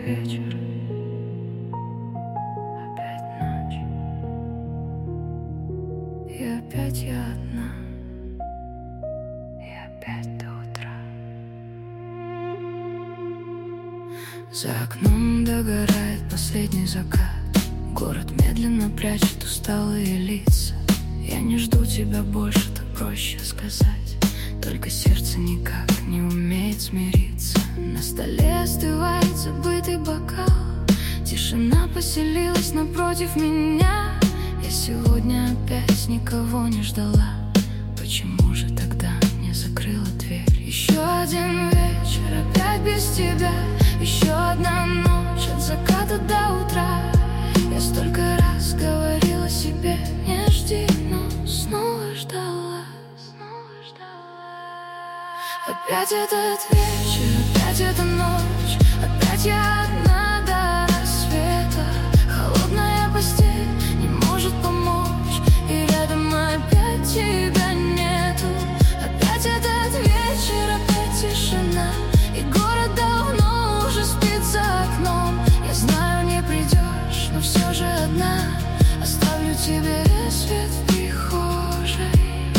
вечер, опять ночь, и опять я одна, и опять до утра. За окном догорает последний закат. Город медленно прячет усталые лица. Я не жду тебя больше, так проще сказать. Только сердце никак не умеет смириться. На столе остывает забытый бокал. Тишина поселилась напротив меня. Я сегодня опять никого не ждала. Почему же тогда не закрыла дверь? Еще один вечер, опять без тебя. Еще одна ночь от заката до утра. Я столько раз говорила себе: не жди, но снова ждала. Опять этот вечер, опять эта ночь, опять я одна до рассвета. Холодная постель не может помочь, и рядом опять тебя нету. Опять этот вечер, опять тишина, и город давно уже спит за окном. Я знаю, не придешь, но все же одна. Оставлю тебе свет в прихожей.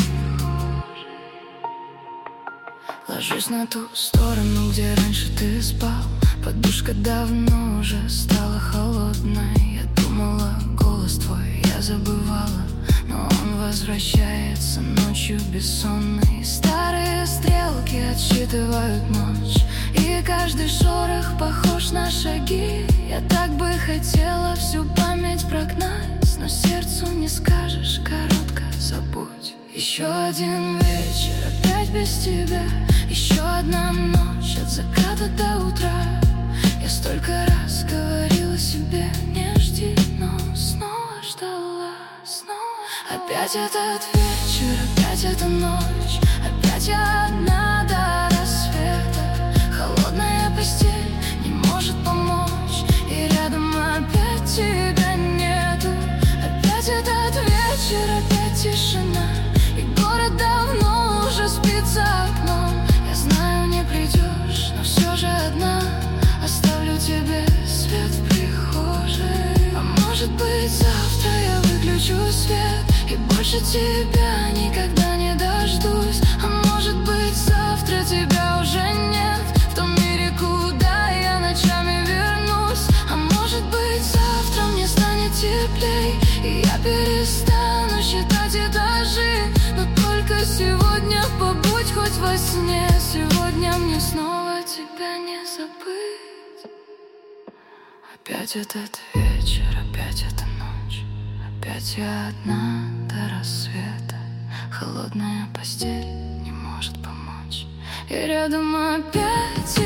Ложусь на ту сторону, где раньше ты спал. Подушка давно уже стала холодной. Я думала, голос твой я забывала, но он возвращается ночью бессонной. Старые стрелки отсчитывают ночь, и каждый шорох похож на шаги. Я так бы хотела всю память прогнать, но сердцу не скажешь, коротко забудь. Еще один вечер, опять без тебя. Еще одна ночь от заката до утра. Я столько раз говорила себе: не жди, но снова ждала, снова. Опять этот вечер, опять эта ночь, опять я одна до рассвета. Холодная постель не может помочь, и рядом опять тебя нету. Опять этот вечер, опять тишина, и город давно уже спит за окном. Я знаю, не придешь, но все же одна. Оставлю тебе свет в прихожей. А может быть, завтра я выключу свет, и больше тебя никогда не дождусь. А может быть, завтра тебя уже нет в том мире, куда я ночами вернусь. А может быть, завтра мне станет теплей, и я перестану считать этажи. Но только сегодня побудь хоть во сне. Сегодня мне снова тебя не забыть. Опять этот вечер, опять эта ночь, опять я одна до рассвета. Холодная постель не может помочь, и рядом опять